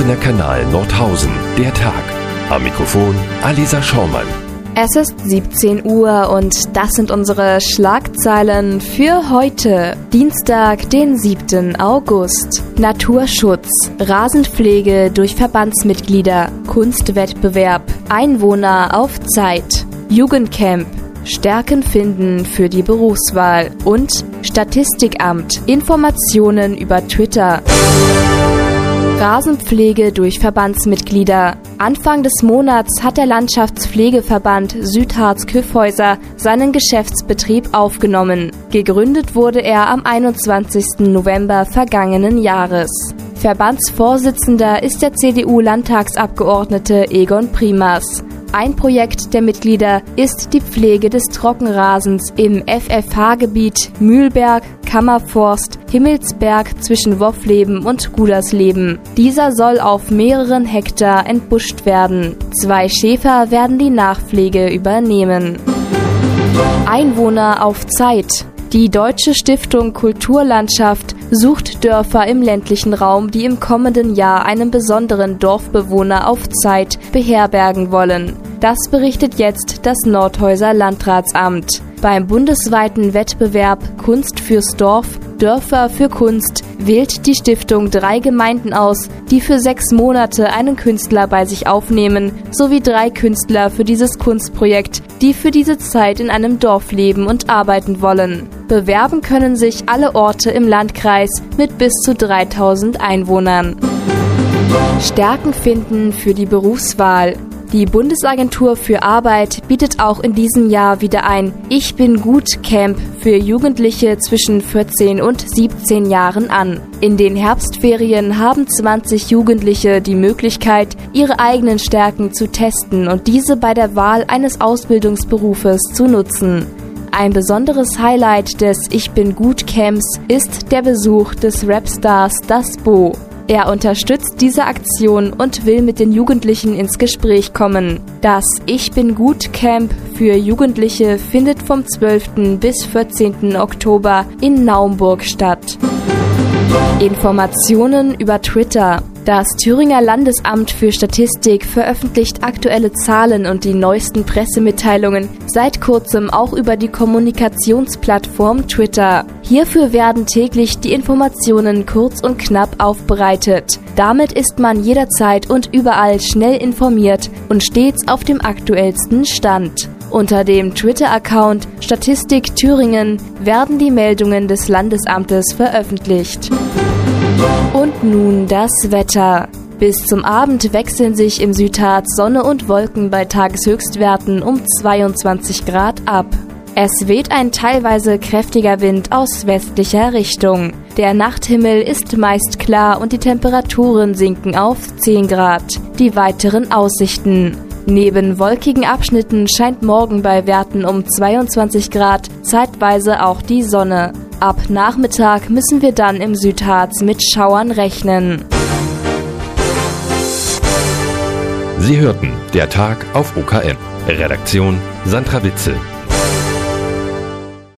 Gießener Kanal Nordhausen, der Tag. Am Mikrofon Alisa Schaumann. Es ist 17 Uhr und das sind unsere Schlagzeilen für heute, Dienstag, den 7. August. Naturschutz, Rasenpflege durch Verbandsmitglieder, Kunstwettbewerb, Einwohner auf Zeit, Jugendcamp, Stärken finden für die Berufswahl und Statistikamt, Informationen über Twitter. Rasenpflege durch Verbandsmitglieder. Anfang des Monats hat der Landschaftspflegeverband Südharz-Kyffhäuser seinen Geschäftsbetrieb aufgenommen. Gegründet wurde er am 21. November vergangenen Jahres. Verbandsvorsitzender ist der CDU-Landtagsabgeordnete Egon Primas. Ein Projekt der Mitglieder ist die Pflege des Trockenrasens im FFH-Gebiet Mühlberg, Kammerforst, Himmelsberg zwischen Woffleben und Gudersleben. Dieser soll auf mehreren Hektar entbuscht werden. 2 Schäfer werden die Nachpflege übernehmen. Einwohner auf Zeit. Die Deutsche Stiftung Kulturlandschaft sucht Dörfer im ländlichen Raum, die im kommenden Jahr einen besonderen Dorfbewohner auf Zeit beherbergen wollen. Das berichtet jetzt das Nordhäuser Landratsamt. Beim bundesweiten Wettbewerb Kunst fürs Dorf, Dörfer für Kunst wählt die Stiftung 3 Gemeinden aus, die für 6 Monate einen Künstler bei sich aufnehmen, sowie 3 Künstler für dieses Kunstprojekt, die für diese Zeit in einem Dorf leben und arbeiten wollen. Bewerben können sich alle Orte im Landkreis mit bis zu 3000 Einwohnern. Stärken finden für die Berufswahl. Die Bundesagentur für Arbeit bietet auch in diesem Jahr wieder ein Ich bin gut Camp für Jugendliche zwischen 14 und 17 Jahren an. In den Herbstferien haben 20 Jugendliche die Möglichkeit, ihre eigenen Stärken zu testen und diese bei der Wahl eines Ausbildungsberufes zu nutzen. Ein besonderes Highlight des Ich bin gut Camps ist der Besuch des Rapstars Das Bo. Er unterstützt diese Aktion und will mit den Jugendlichen ins Gespräch kommen. Das Ich bin gut Camp für Jugendliche findet vom 12. bis 14. Oktober in Naumburg statt. Informationen über Twitter. Das Thüringer Landesamt für Statistik veröffentlicht aktuelle Zahlen und die neuesten Pressemitteilungen, seit kurzem auch über die Kommunikationsplattform Twitter. Hierfür werden täglich die Informationen kurz und knapp aufbereitet. Damit ist man jederzeit und überall schnell informiert und stets auf dem aktuellsten Stand. Unter dem Twitter-Account Statistik Thüringen werden die Meldungen des Landesamtes veröffentlicht. Und nun das Wetter. Bis zum Abend wechseln sich im Südharz Sonne und Wolken bei Tageshöchstwerten um 22 Grad ab. Es weht ein teilweise kräftiger Wind aus westlicher Richtung. Der Nachthimmel ist meist klar und die Temperaturen sinken auf 10 Grad. Die weiteren Aussichten. Neben wolkigen Abschnitten scheint morgen bei Werten um 22 Grad zeitweise auch die Sonne. Ab Nachmittag müssen wir dann im Südharz mit Schauern rechnen. Sie hörten der Tag auf OKM. Redaktion Sandra Witzel.